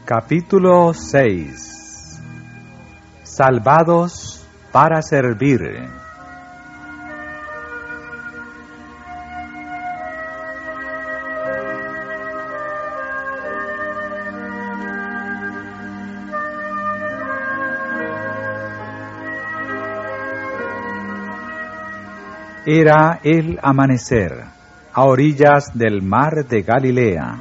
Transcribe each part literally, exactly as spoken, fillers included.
Capítulo seis. Salvados para servir. Era el amanecer, a orillas del mar de Galilea.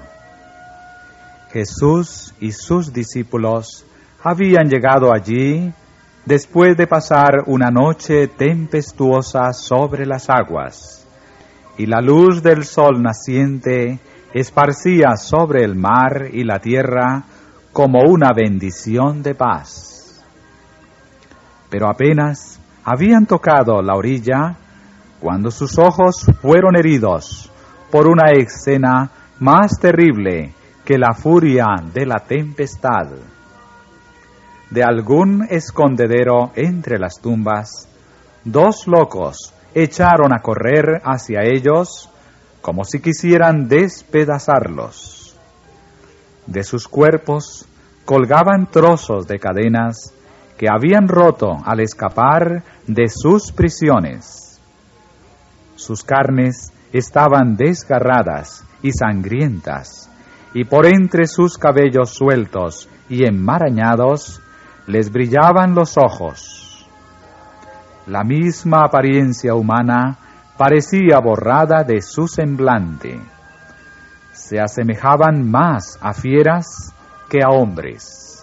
Jesús y sus discípulos habían llegado allí después de pasar una noche tempestuosa sobre las aguas, y la luz del sol naciente esparcía sobre el mar y la tierra como una bendición de paz. Pero apenas habían tocado la orilla cuando sus ojos fueron heridos por una escena más terrible que la furia de la tempestad. De algún escondedero entre las tumbas, dos locos echaron a correr hacia ellos como si quisieran despedazarlos. De sus cuerpos colgaban trozos de cadenas que habían roto al escapar de sus prisiones. Sus carnes estaban desgarradas y sangrientas, y por entre sus cabellos sueltos y enmarañados les brillaban los ojos. La misma apariencia humana parecía borrada de su semblante. Se asemejaban más a fieras que a hombres.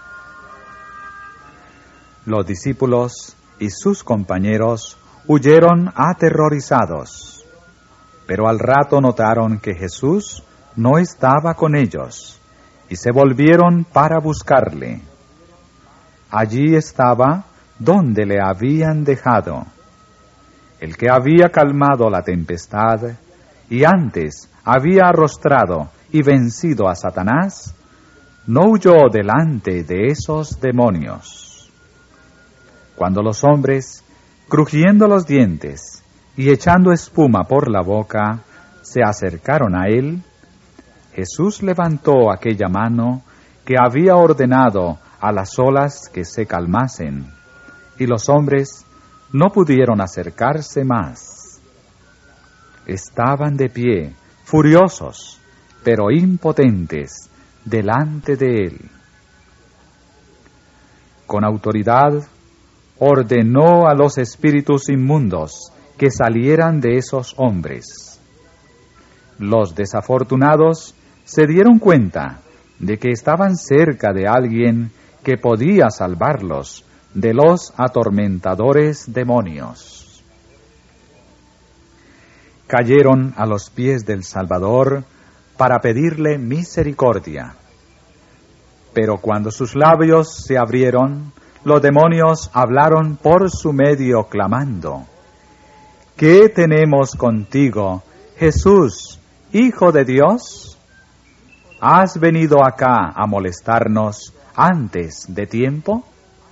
Los discípulos y sus compañeros huyeron aterrorizados, pero al rato notaron que Jesús no estaba con ellos, y se volvieron para buscarle. Allí estaba donde le habían dejado. El que había calmado la tempestad y antes había arrostrado y vencido a Satanás, no huyó delante de esos demonios. Cuando los hombres, crujiendo los dientes y echando espuma por la boca, se acercaron a él, Jesús levantó aquella mano que había ordenado a las olas que se calmasen, y los hombres no pudieron acercarse más. Estaban de pie, furiosos, pero impotentes, delante de él. Con autoridad ordenó a los espíritus inmundos que salieran de esos hombres. Los desafortunados se dieron cuenta de que estaban cerca de alguien que podía salvarlos de los atormentadores demonios. Cayeron a los pies del Salvador para pedirle misericordia. Pero cuando sus labios se abrieron, los demonios hablaron por su medio clamando: ¿Qué tenemos contigo, Jesús, Hijo de Dios? ¿Has venido acá a molestarnos antes de tiempo?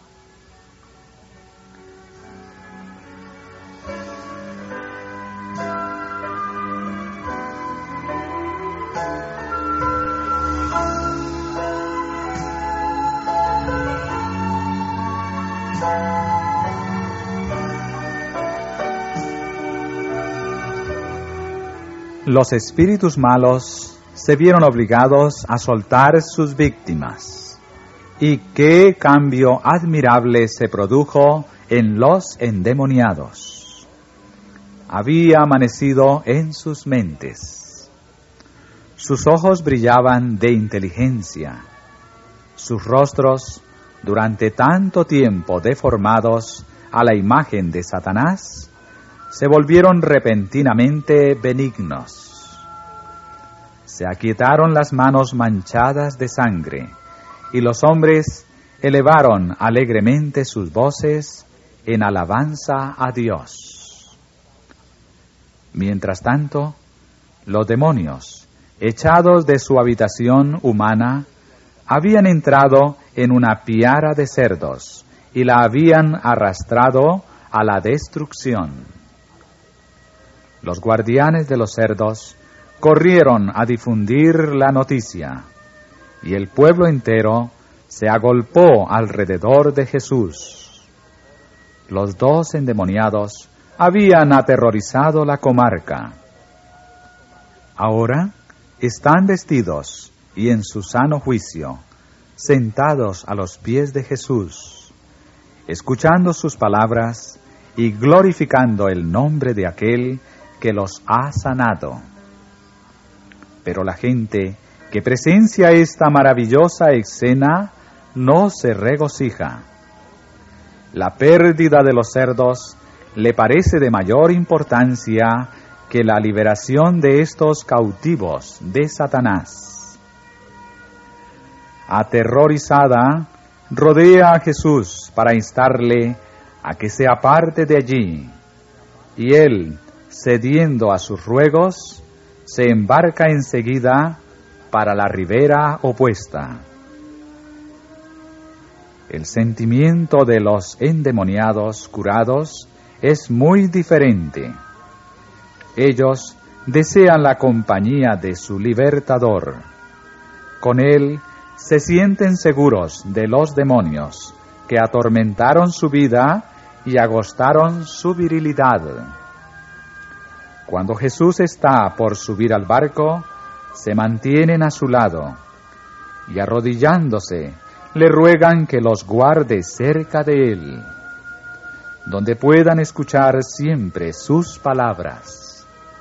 Los espíritus malos se vieron obligados a soltar sus víctimas, y qué cambio admirable se produjo en los endemoniados. Había amanecido en sus mentes. Sus ojos brillaban de inteligencia. Sus rostros, durante tanto tiempo deformados a la imagen de Satanás, se volvieron repentinamente benignos. Se aquietaron las manos manchadas de sangre, y los hombres elevaron alegremente sus voces en alabanza a Dios. Mientras tanto, los demonios, echados de su habitación humana, habían entrado en una piara de cerdos y la habían arrastrado a la destrucción. Los guardianes de los cerdos corrieron a difundir la noticia, y el pueblo entero se agolpó alrededor de Jesús. Los dos endemoniados habían aterrorizado la comarca. Ahora están vestidos y en su sano juicio, sentados a los pies de Jesús, escuchando sus palabras y glorificando el nombre de aquel que los ha sanado. Pero la gente que presencia esta maravillosa escena no se regocija. La pérdida de los cerdos le parece de mayor importancia que la liberación de estos cautivos de Satanás. Aterrorizada, rodea a Jesús para instarle a que se aparte de allí, y él, cediendo a sus ruegos, se embarca enseguida para la ribera opuesta. El sentimiento de los endemoniados curados es muy diferente. Ellos desean la compañía de su libertador. Con él se sienten seguros de los demonios que atormentaron su vida y agostaron su virilidad. Cuando Jesús está por subir al barco, se mantienen a su lado y arrodillándose le ruegan que los guarde cerca de él, donde puedan escuchar siempre sus palabras.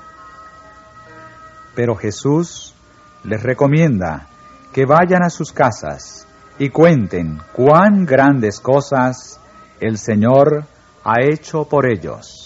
Pero Jesús les recomienda que vayan a sus casas y cuenten cuán grandes cosas el Señor ha hecho por ellos.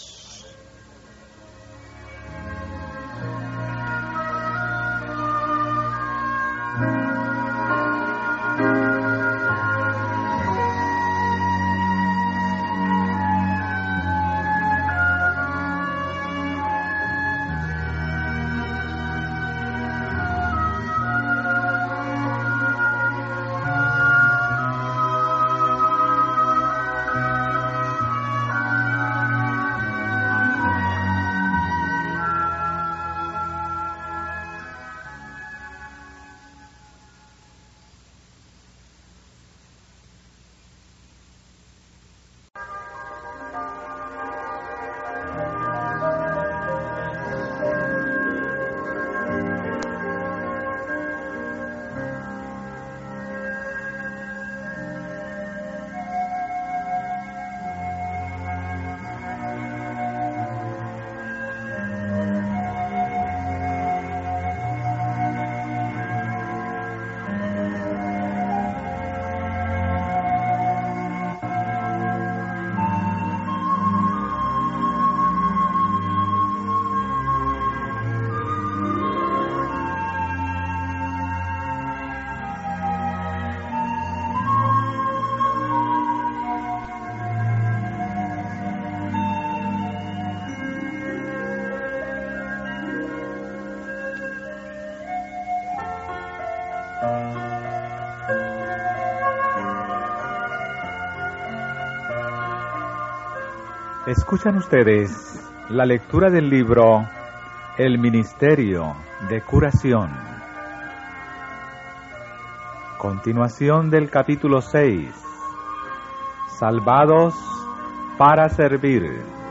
Escuchan ustedes la lectura del libro El Ministerio de Curación. Continuación del capítulo seis. Salvados para servir.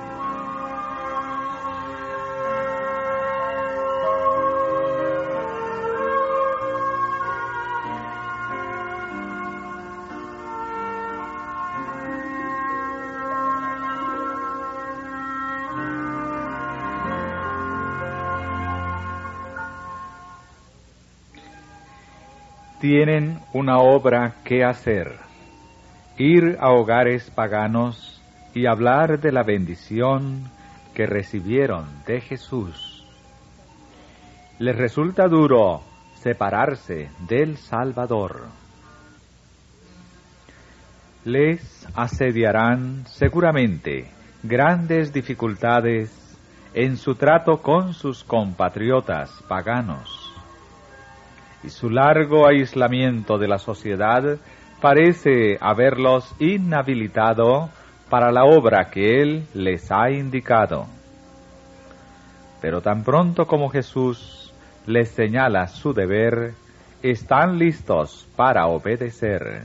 Tienen una obra que hacer: ir a hogares paganos y hablar de la bendición que recibieron de Jesús. Les resulta duro separarse del Salvador. Les asediarán seguramente grandes dificultades en su trato con sus compatriotas paganos. Y su largo aislamiento de la sociedad parece haberlos inhabilitado para la obra que Él les ha indicado. Pero tan pronto como Jesús les señala su deber, están listos para obedecer.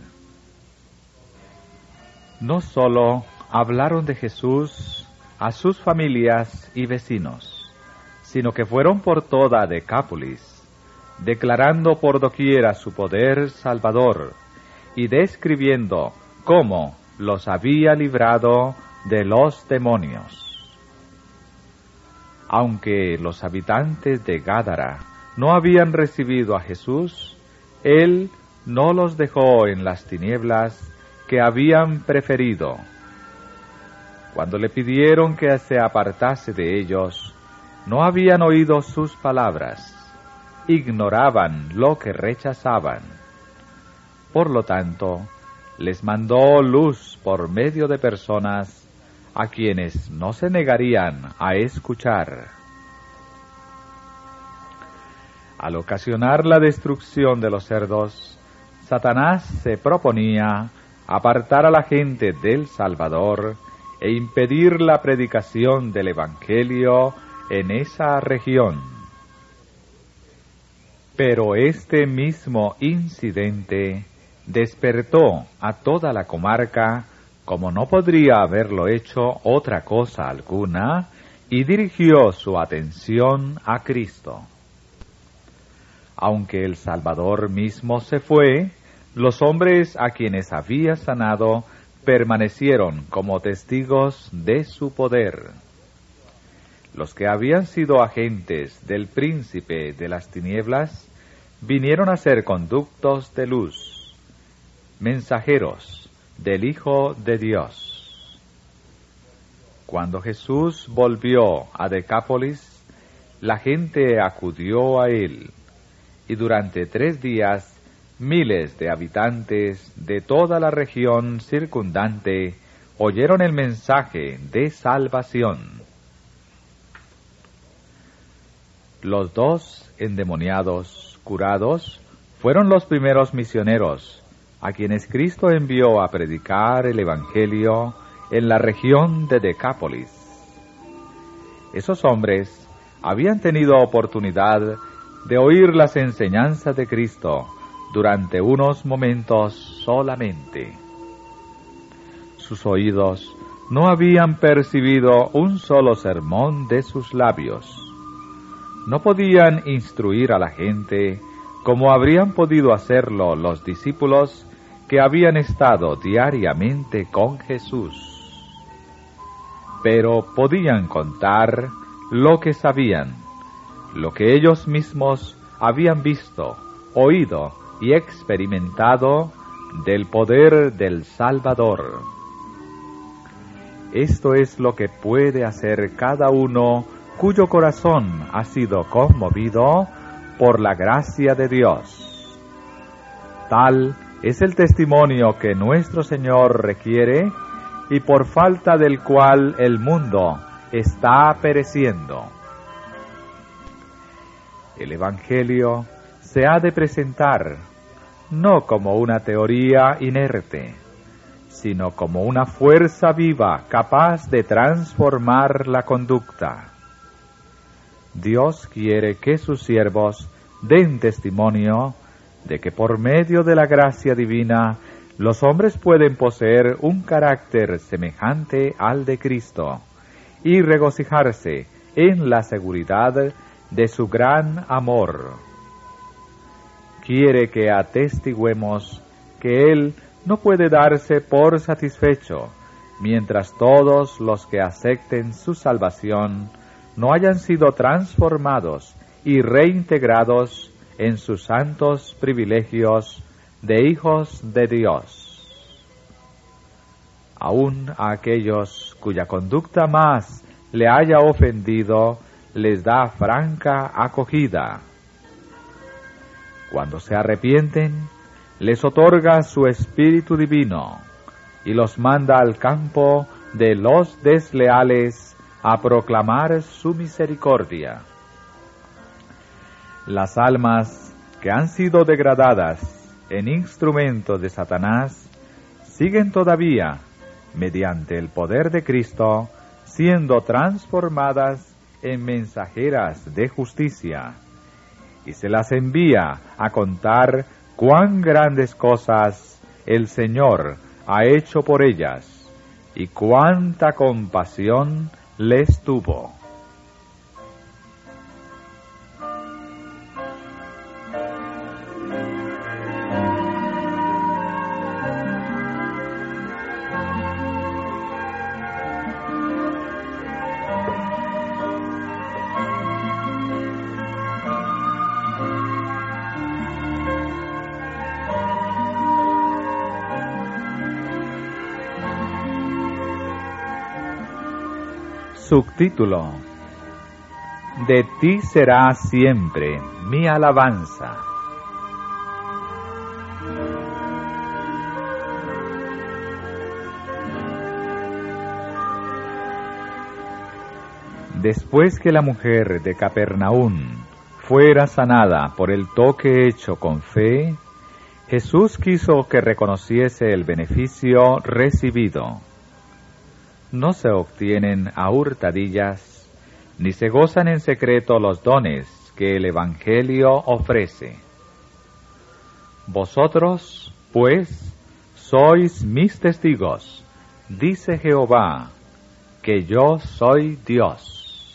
No solo hablaron de Jesús a sus familias y vecinos, sino que fueron por toda Decápolis, declarando por doquiera su poder salvador y describiendo cómo los había librado de los demonios. Aunque los habitantes de Gádara no habían recibido a Jesús, Él no los dejó en las tinieblas que habían preferido. Cuando le pidieron que se apartase de ellos, no habían oído sus palabras, ignoraban lo que rechazaban. Por lo tanto, les mandó luz por medio de personas a quienes no se negarían a escuchar. Al ocasionar la destrucción de los cerdos, Satanás se proponía apartar a la gente del Salvador e impedir la predicación del Evangelio en esa región. Pero este mismo incidente despertó a toda la comarca, como no podría haberlo hecho otra cosa alguna, y dirigió su atención a Cristo. Aunque el Salvador mismo se fue, los hombres a quienes había sanado permanecieron como testigos de su poder. Los que habían sido agentes del príncipe de las tinieblas vinieron a ser conductos de luz, mensajeros del Hijo de Dios. Cuando Jesús volvió a Decápolis, la gente acudió a él, y durante tres días miles de habitantes de toda la región circundante oyeron el mensaje de salvación. Los dos endemoniados curados fueron los primeros misioneros a quienes Cristo envió a predicar el Evangelio en la región de Decápolis. Esos hombres habían tenido oportunidad de oír las enseñanzas de Cristo durante unos momentos solamente. Sus oídos no habían percibido un solo sermón de sus labios. No podían instruir a la gente como habrían podido hacerlo los discípulos que habían estado diariamente con Jesús. Pero podían contar lo que sabían, lo que ellos mismos habían visto, oído y experimentado del poder del Salvador. Esto es lo que puede hacer cada uno cuyo corazón ha sido conmovido por la gracia de Dios. Tal es el testimonio que nuestro Señor requiere y por falta del cual el mundo está pereciendo. El Evangelio se ha de presentar no como una teoría inerte, sino como una fuerza viva capaz de transformar la conducta. Dios quiere que sus siervos den testimonio de que por medio de la gracia divina los hombres pueden poseer un carácter semejante al de Cristo y regocijarse en la seguridad de su gran amor. Quiere que atestiguemos que Él no puede darse por satisfecho mientras todos los que acepten su salvación no hayan sido transformados y reintegrados en sus santos privilegios de hijos de Dios. Aún a aquellos cuya conducta más le haya ofendido, les da franca acogida. Cuando se arrepienten, les otorga su Espíritu Divino y los manda al campo de los desleales a proclamar su misericordia. Las almas que han sido degradadas en instrumentos de Satanás siguen todavía, mediante el poder de Cristo, siendo transformadas en mensajeras de justicia, y se las envía a contar cuán grandes cosas el Señor ha hecho por ellas y cuánta compasión les tuvo. Subtítulo: De ti será siempre mi alabanza. Después que la mujer de Capernaum fuera sanada por el toque hecho con fe, Jesús quiso que reconociese el beneficio recibido. No se obtienen a hurtadillas, ni se gozan en secreto los dones que el Evangelio ofrece. Vosotros, pues, sois mis testigos, dice Jehová, que yo soy Dios.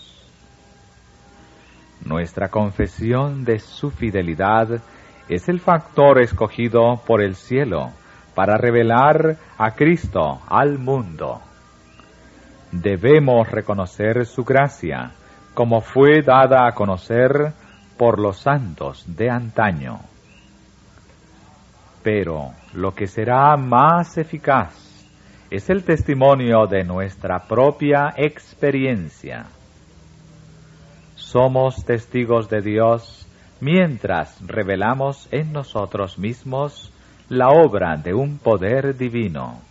Nuestra confesión de su fidelidad es el factor escogido por el cielo para revelar a Cristo al mundo. Debemos reconocer su gracia, como fue dada a conocer por los santos de antaño. Pero lo que será más eficaz es el testimonio de nuestra propia experiencia. Somos testigos de Dios mientras revelamos en nosotros mismos la obra de un poder divino.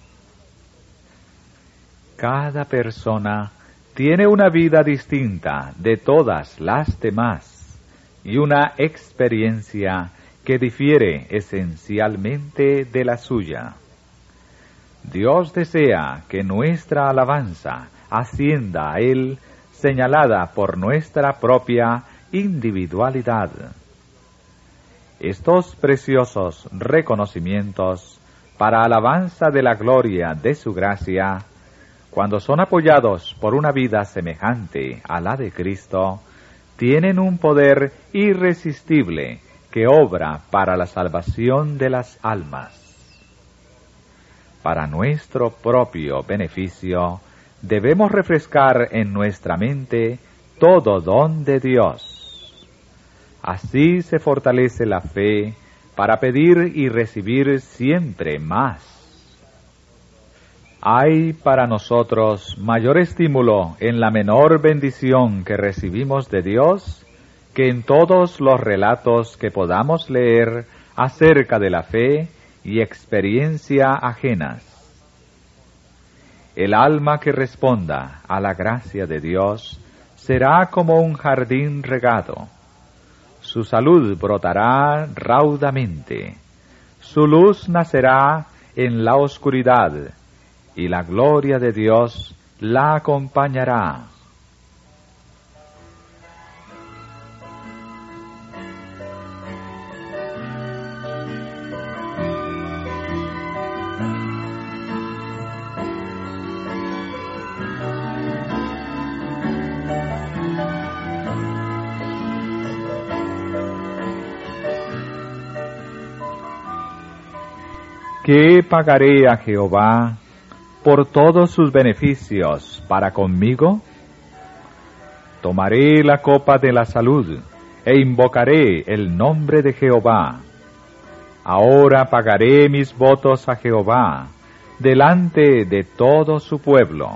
Cada persona tiene una vida distinta de todas las demás y una experiencia que difiere esencialmente de la suya. Dios desea que nuestra alabanza ascienda a Él señalada por nuestra propia individualidad. Estos preciosos reconocimientos para alabanza de la gloria de su gracia, cuando son apoyados por una vida semejante a la de Cristo, tienen un poder irresistible que obra para la salvación de las almas. Para nuestro propio beneficio, debemos refrescar en nuestra mente todo don de Dios. Así se fortalece la fe para pedir y recibir siempre más. Hay para nosotros mayor estímulo en la menor bendición que recibimos de Dios que en todos los relatos que podamos leer acerca de la fe y experiencia ajenas. El alma que responda a la gracia de Dios será como un jardín regado. Su salud brotará raudamente. Su luz nacerá en la oscuridad, y la gloria de Dios la acompañará. ¿Qué pagaré a Jehová por todos sus beneficios para conmigo? Tomaré la copa de la salud e invocaré el nombre de Jehová. Ahora pagaré mis votos a Jehová delante de todo su pueblo.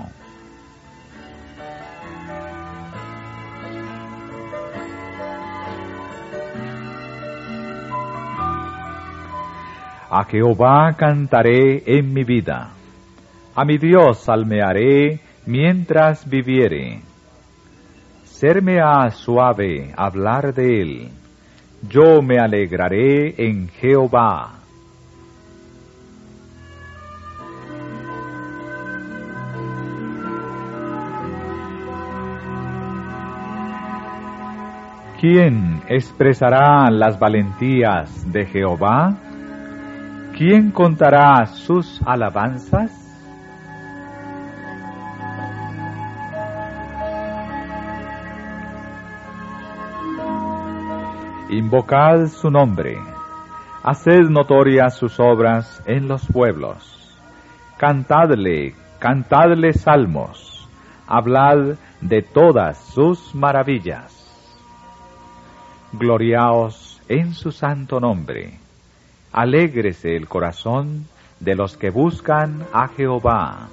A Jehová cantaré en mi vida. A mi Dios salmearé mientras viviere. Serme ha suave hablar de él. Yo me alegraré en Jehová. ¿Quién expresará las valentías de Jehová? ¿Quién contará sus alabanzas? Invocad su nombre, haced notorias sus obras en los pueblos. Cantadle, cantadle salmos, hablad de todas sus maravillas. Gloriaos en su santo nombre. Alégrese el corazón de los que buscan a Jehová.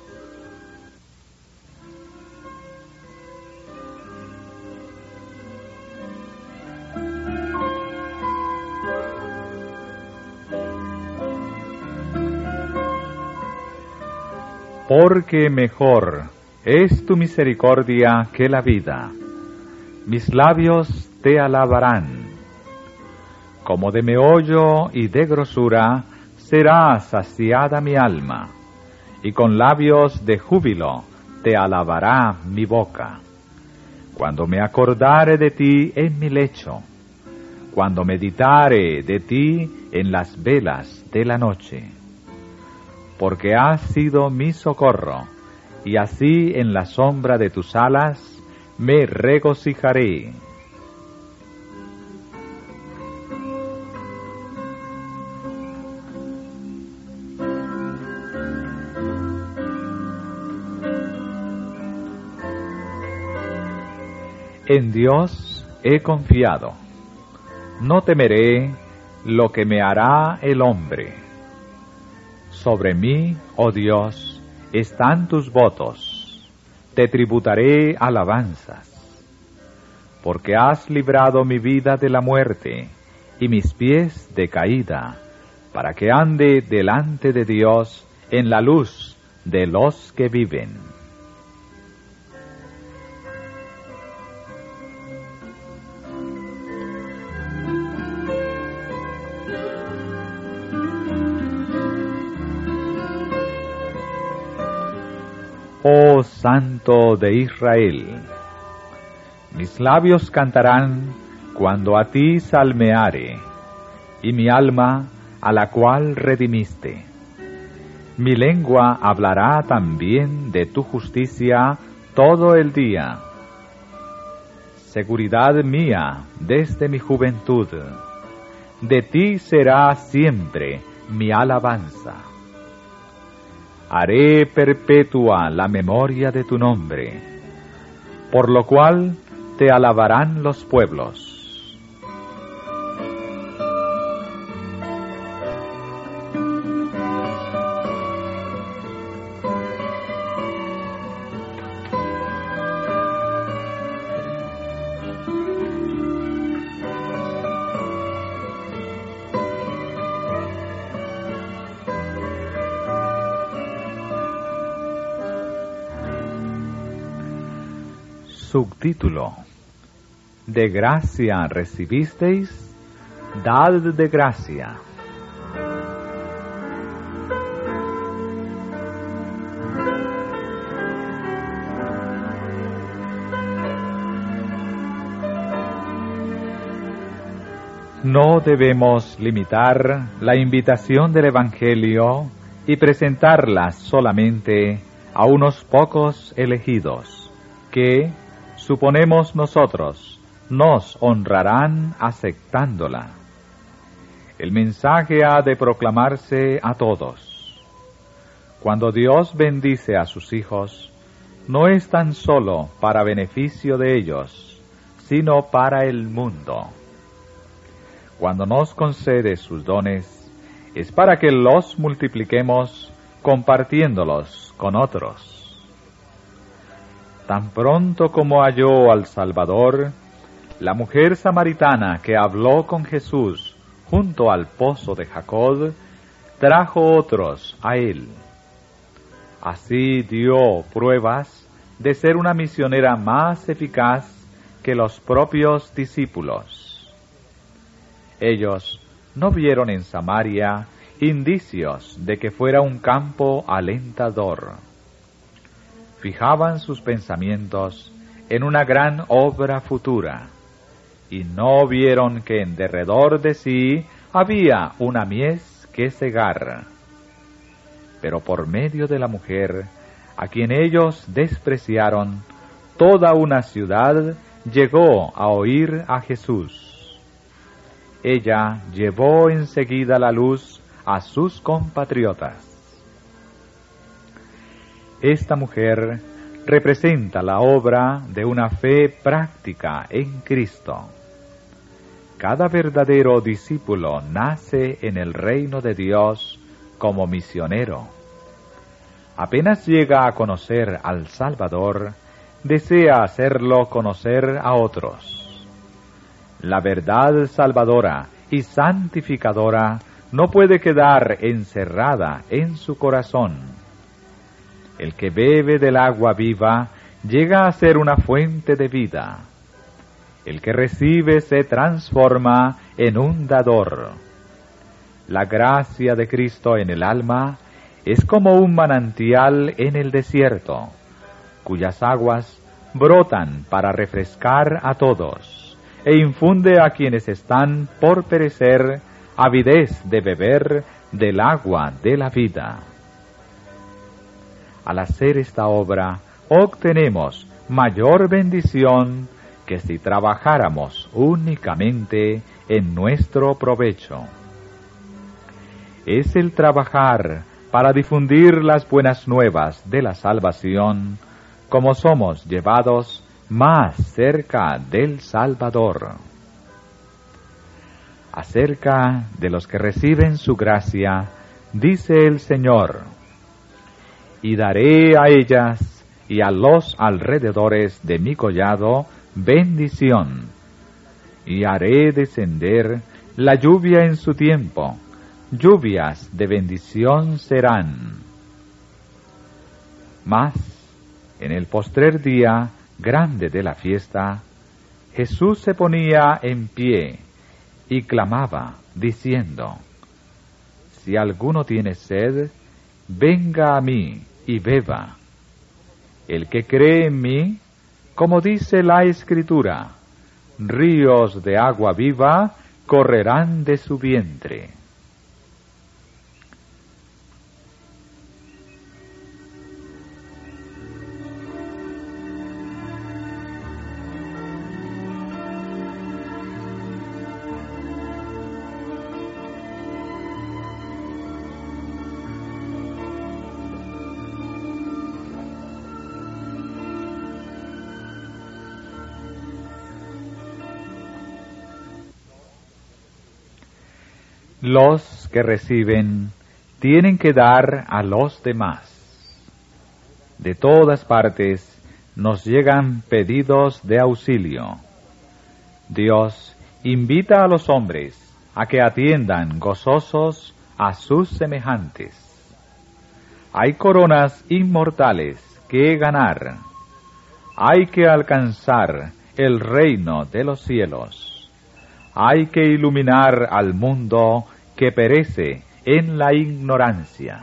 Porque mejor es tu misericordia que la vida. Mis labios te alabarán. Como de meollo y de grosura será saciada mi alma, y con labios de júbilo te alabará mi boca. Cuando me acordare de ti en mi lecho, cuando meditare de ti en las velas de la noche. Porque has sido mi socorro, y así en la sombra de tus alas me regocijaré. En Dios he confiado. No temeré lo que me hará el hombre. Sobre mí, oh Dios, están tus votos. Te tributaré alabanzas. Porque has librado mi vida de la muerte y mis pies de caída, para que ande delante de Dios en la luz de los que viven. Oh Santo de Israel, mis labios cantarán cuando a ti salmeare, y mi alma a la cual redimiste. Mi lengua hablará también de tu justicia todo el día. Seguridad mía desde mi juventud, de ti será siempre mi alabanza. Haré perpetua la memoria de tu nombre, por lo cual te alabarán los pueblos. Subtítulo: De gracia recibisteis, dad de gracia. No debemos limitar la invitación del Evangelio y presentarla solamente a unos pocos elegidos, que, suponemos nosotros, nos honrarán aceptándola. El mensaje ha de proclamarse a todos. Cuando Dios bendice a sus hijos, no es tan solo para beneficio de ellos, sino para el mundo. Cuando nos concede sus dones, es para que los multipliquemos compartiéndolos con otros. Tan pronto como halló al Salvador, la mujer samaritana que habló con Jesús junto al pozo de Jacob, trajo otros a él. Así dio pruebas de ser una misionera más eficaz que los propios discípulos. Ellos no vieron en Samaria indicios de que fuera un campo alentador. Fijaban sus pensamientos en una gran obra futura, y no vieron que en derredor de sí había una mies que cegar. Pero por medio de la mujer, a quien ellos despreciaron, toda una ciudad llegó a oír a Jesús. Ella llevó enseguida la luz a sus compatriotas. Esta mujer representa la obra de una fe práctica en Cristo. Cada verdadero discípulo nace en el reino de Dios como misionero. Apenas llega a conocer al Salvador, desea hacerlo conocer a otros. La verdad salvadora y santificadora no puede quedar encerrada en su corazón. El que bebe del agua viva llega a ser una fuente de vida. El que recibe se transforma en un dador. La gracia de Cristo en el alma es como un manantial en el desierto, cuyas aguas brotan para refrescar a todos, e infunde a quienes están por perecer avidez de beber del agua de la vida. Al hacer esta obra, obtenemos mayor bendición que si trabajáramos únicamente en nuestro provecho. Es el trabajar para difundir las buenas nuevas de la salvación, como somos llevados más cerca del Salvador. Acerca de los que reciben su gracia, dice el Señor: y daré a ellas y a los alrededores de mi collado bendición, y haré descender la lluvia en su tiempo, lluvias de bendición serán. Mas, en el postrer día grande de la fiesta, Jesús se ponía en pie y clamaba, diciendo: si alguno tiene sed, venga a mí y beba. El que cree en mí, como dice la Escritura, ríos de agua viva correrán de su vientre. Los que reciben tienen que dar a los demás. De todas partes nos llegan pedidos de auxilio. Dios invita a los hombres a que atiendan gozosos a sus semejantes. Hay coronas inmortales que ganar. Hay que alcanzar el reino de los cielos. Hay que iluminar al mundo que perece en la ignorancia.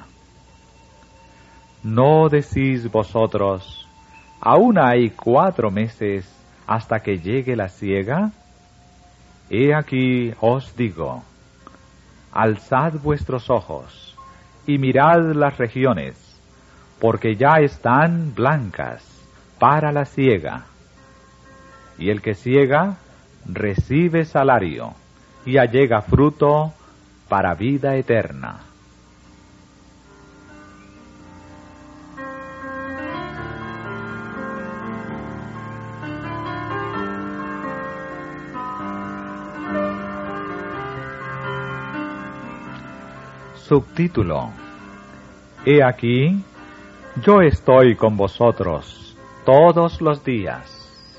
¿No decís vosotros, aún hay cuatro meses hasta que llegue la siega? He aquí os digo, alzad vuestros ojos y mirad las regiones, porque ya están blancas para la siega. Y el que siega recibe salario y allega fruto para vida eterna. Subtítulo: He aquí, yo estoy con vosotros todos los días.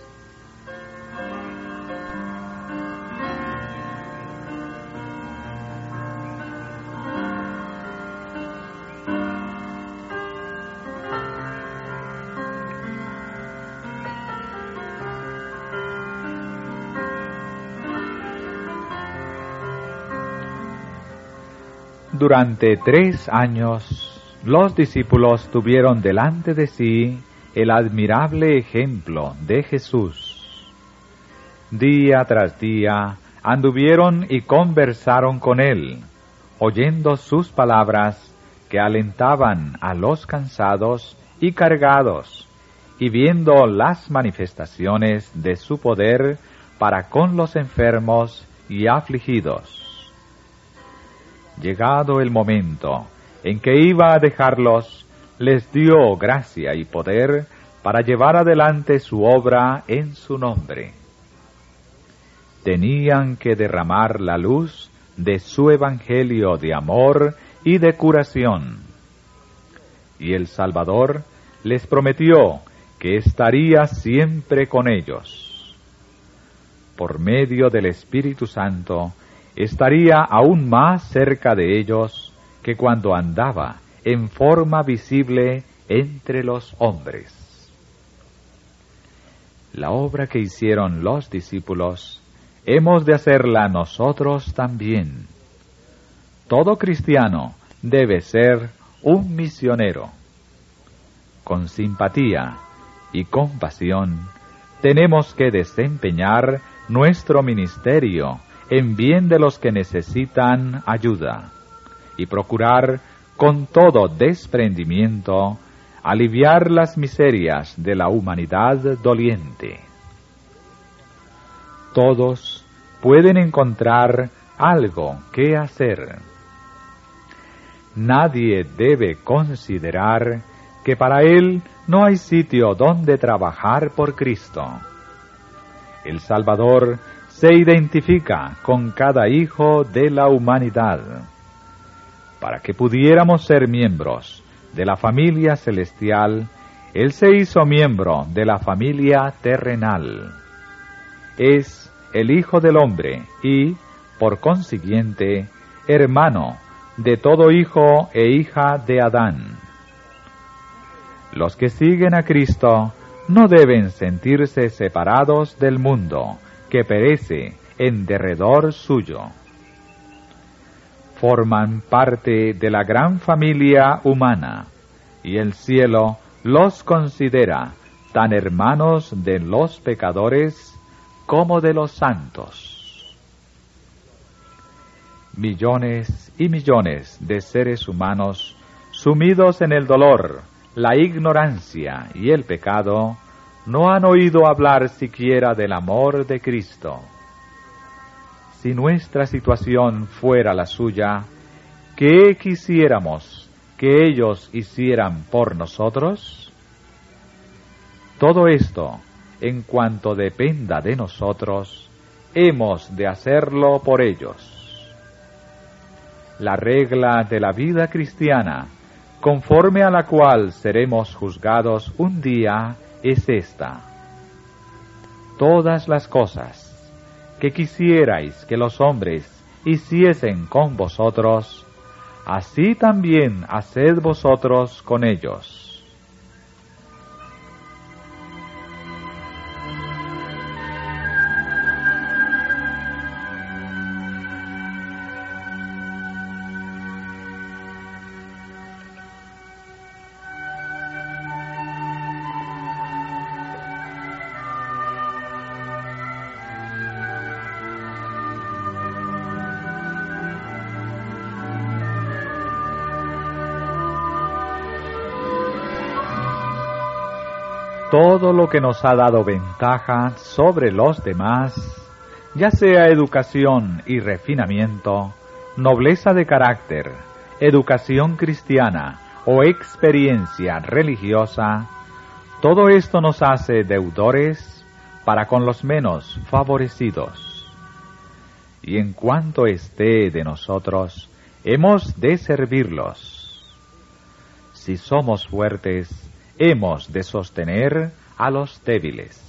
Durante tres años, los discípulos tuvieron delante de sí el admirable ejemplo de Jesús. día tras día, anduvieron y conversaron con él, oyendo sus palabras que alentaban a los cansados y cargados, y viendo las manifestaciones de su poder para con los enfermos y afligidos. Llegado el momento en que iba a dejarlos, les dio gracia y poder para llevar adelante su obra en su nombre. Tenían que derramar la luz de su evangelio de amor y de curación. Y el Salvador les prometió que estaría siempre con ellos. Por medio del Espíritu Santo, estaría aún más cerca de ellos que cuando andaba en forma visible entre los hombres. La obra que hicieron los discípulos, hemos de hacerla nosotros también. Todo cristiano debe ser un misionero. Con simpatía y compasión, tenemos que desempeñar nuestro ministerio en bien de los que necesitan ayuda y procurar con todo desprendimiento aliviar las miserias de la humanidad doliente. Todos pueden encontrar algo que hacer. Nadie debe considerar que para él no hay sitio donde trabajar por Cristo. El Salvador se identifica con cada hijo de la humanidad. Para que pudiéramos ser miembros de la familia celestial, Él se hizo miembro de la familia terrenal. Es el Hijo del Hombre y, por consiguiente, hermano de todo hijo e hija de Adán. Los que siguen a Cristo no deben sentirse separados del mundo que perece en derredor suyo. Forman parte de la gran familia humana, y el cielo los considera tan hermanos de los pecadores como de los santos. Millones y millones de seres humanos, sumidos en el dolor, la ignorancia y el pecado, no han oído hablar siquiera del amor de Cristo. Si nuestra situación fuera la suya, ¿qué quisiéramos que ellos hicieran por nosotros? Todo esto, en cuanto dependa de nosotros, hemos de hacerlo por ellos. La regla de la vida cristiana, conforme a la cual seremos juzgados un día, es esta: todas las cosas que quisierais que los hombres hiciesen con vosotros, así también haced vosotros con ellos. Todo lo que nos ha dado ventaja sobre los demás, ya sea educación y refinamiento, nobleza de carácter, educación cristiana o experiencia religiosa, todo esto nos hace deudores para con los menos favorecidos. Y en cuanto esté de nosotros, hemos de servirlos. Si somos fuertes, hemos de sostener a los débiles.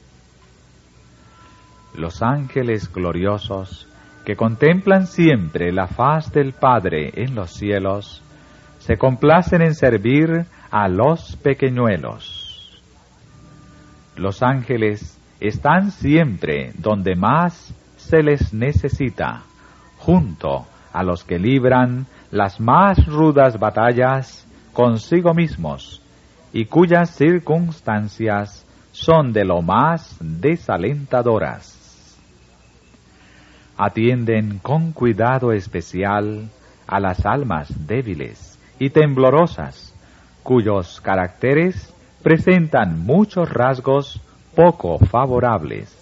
Los ángeles gloriosos, que contemplan siempre la faz del Padre en los cielos, se complacen en servir a los pequeñuelos. Los ángeles están siempre donde más se les necesita, junto a los que libran las más rudas batallas consigo mismos, y cuyas circunstancias son de lo más desalentadoras. atienden con cuidado especial a las almas débiles y temblorosas, cuyos caracteres presentan muchos rasgos poco favorables.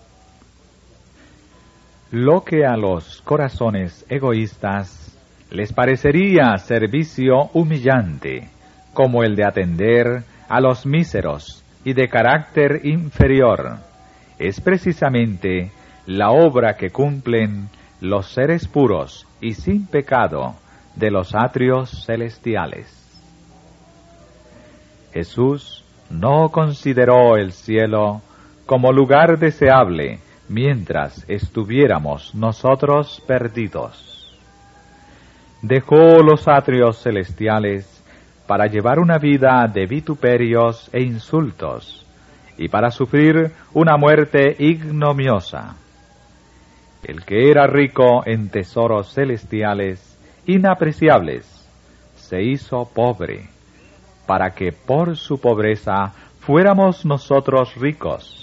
Lo que a los corazones egoístas les parecería servicio humillante, como el de atender a los míseros y de carácter inferior, es precisamente la obra que cumplen los seres puros y sin pecado de los atrios celestiales. Jesús no consideró el cielo como lugar deseable mientras estuviéramos nosotros perdidos. Dejó los atrios celestiales para llevar una vida de vituperios e insultos y para sufrir una muerte ignominiosa. El que era rico en tesoros celestiales inapreciables se hizo pobre, para que por su pobreza fuéramos nosotros ricos.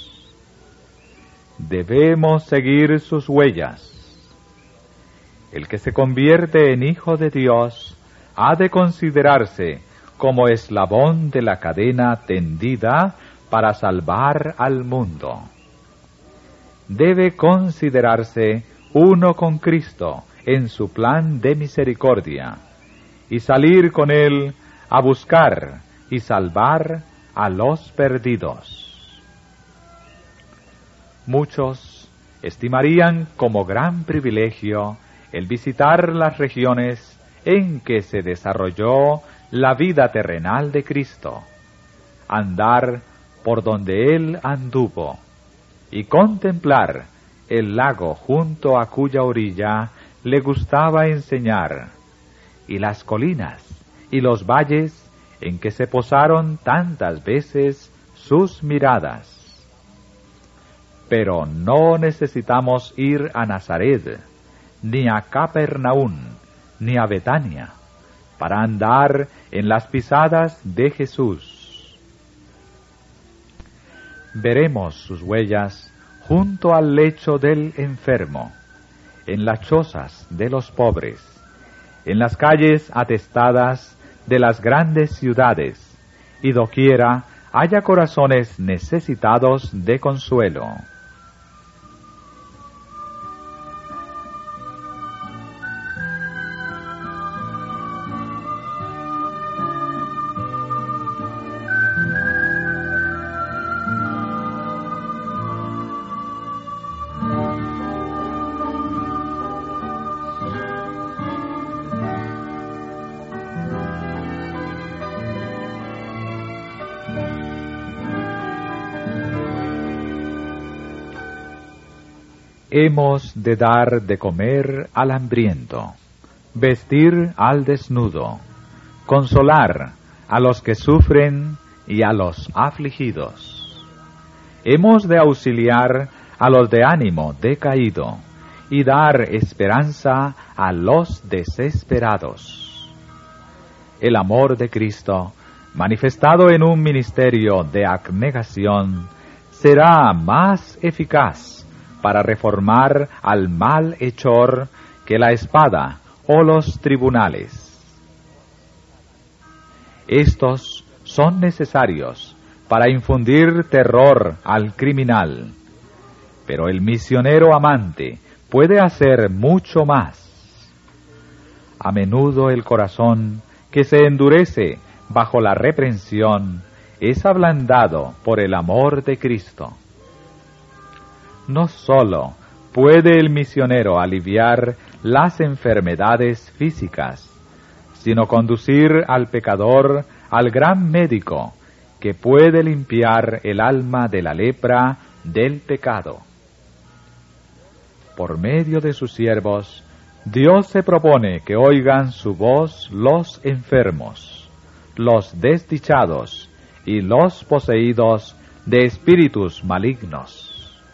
Debemos seguir sus huellas. El que se convierte en hijo de Dios ha de considerarse como eslabón de la cadena tendida para salvar al mundo. Debe considerarse uno con Cristo en su plan de misericordia y salir con Él a buscar y salvar a los perdidos. Muchos estimarían como gran privilegio el visitar las regiones en que se desarrolló la vida terrenal de Cristo, andar por donde Él anduvo y contemplar el lago junto a cuya orilla le gustaba enseñar, y las colinas y los valles en que se posaron tantas veces sus miradas. Pero no necesitamos ir a Nazaret, ni a Capernaum, ni a Betania, para andar en las pisadas de Jesús. Veremos sus huellas junto al lecho del enfermo, en las chozas de los pobres, en las calles atestadas de las grandes ciudades, y doquiera haya corazones necesitados de consuelo. Hemos de dar de comer al hambriento, vestir al desnudo, consolar a los que sufren y a los afligidos. Hemos de auxiliar a los de ánimo decaído y dar esperanza a los desesperados. El amor de Cristo, manifestado en un ministerio de abnegación, será más eficaz para reformar al malhechor que la espada o los tribunales. Estos son necesarios para infundir terror al criminal, pero el misionero amante puede hacer mucho más. A menudo el corazón que se endurece bajo la reprensión es ablandado por el amor de Cristo. No sólo puede el misionero aliviar las enfermedades físicas, sino conducir al pecador al gran médico que puede limpiar el alma de la lepra del pecado. Por medio de sus siervos, Dios se propone que oigan su voz los enfermos, los desdichados y los poseídos de espíritus malignos.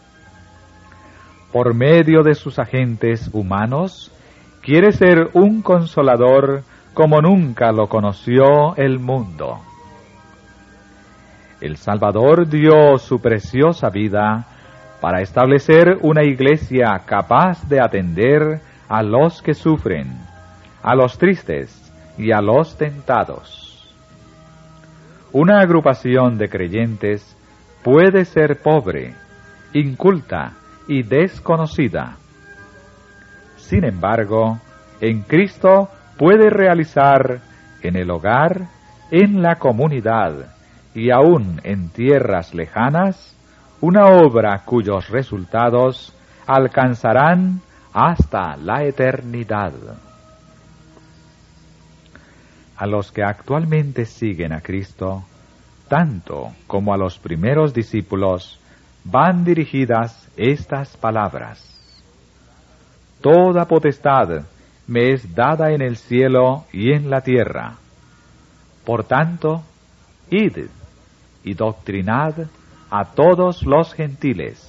Por medio de sus agentes humanos, quiere ser un consolador como nunca lo conoció el mundo. El Salvador dio su preciosa vida para establecer una iglesia capaz de atender a los que sufren, a los tristes y a los tentados. Una agrupación de creyentes puede ser pobre, inculta y desconocida. Sin embargo, en Cristo puede realizar en el hogar, en la comunidad y aún en tierras lejanas una obra cuyos resultados alcanzarán hasta la eternidad. A los que actualmente siguen a Cristo, tanto como a los primeros discípulos, van dirigidas estas palabras: Toda potestad me es dada en el cielo y en la tierra. Por tanto, id y doctrinad a todos los gentiles.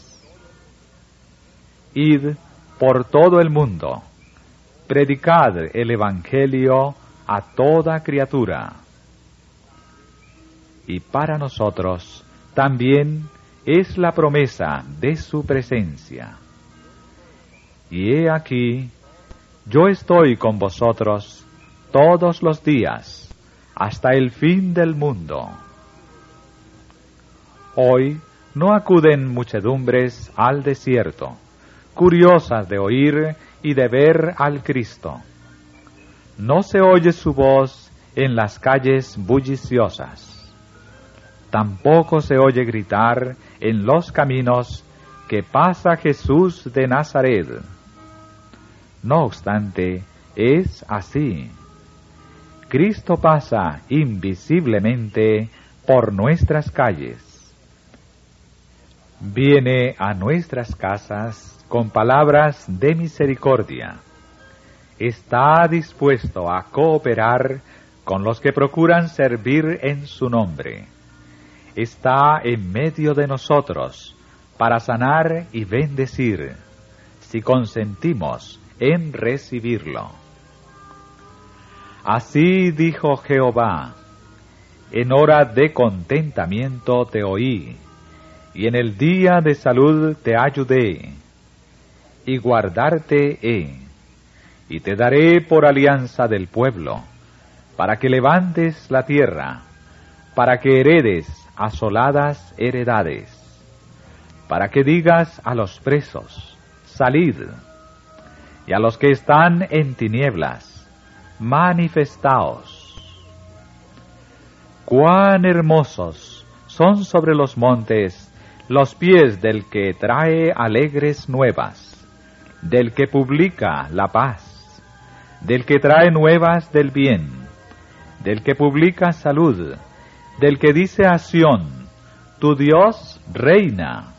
Id por todo el mundo, predicad el Evangelio a toda criatura. Y para nosotros también es la promesa de su presencia. Y he aquí, yo estoy con vosotros todos los días, hasta el fin del mundo. Hoy no acuden muchedumbres al desierto, curiosas de oír y de ver al Cristo. No se oye su voz en las calles bulliciosas. Tampoco se oye gritar en los caminos que pasa Jesús de Nazaret. No obstante, es así. Cristo pasa invisiblemente por nuestras calles. Viene a nuestras casas con palabras de misericordia. Está dispuesto a cooperar con los que procuran servir en su nombre. Está en medio de nosotros para sanar y bendecir, si consentimos en recibirlo. Así dijo Jehová: en hora de contentamiento te oí, y en el día de salud te ayudé, y guardarte he, y te daré por alianza del pueblo, para que levantes la tierra, para que heredes asoladas heredades, para que digas a los presos: salid, y a los que están en tinieblas: manifestaos. Cuán hermosos son sobre los montes los pies del que trae alegres nuevas, del que publica la paz, del que trae nuevas del bien, del que publica salud, del que dice a Sión: tu Dios reina.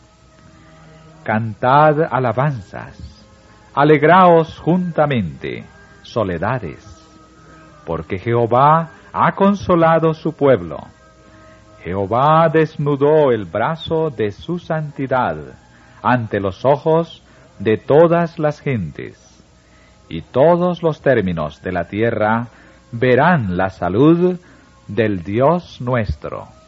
Cantad alabanzas, alegraos juntamente, soledades, porque Jehová ha consolado su pueblo. Jehová desnudó el brazo de su santidad ante los ojos de todas las gentes, y todos los términos de la tierra verán la salud del Dios nuestro.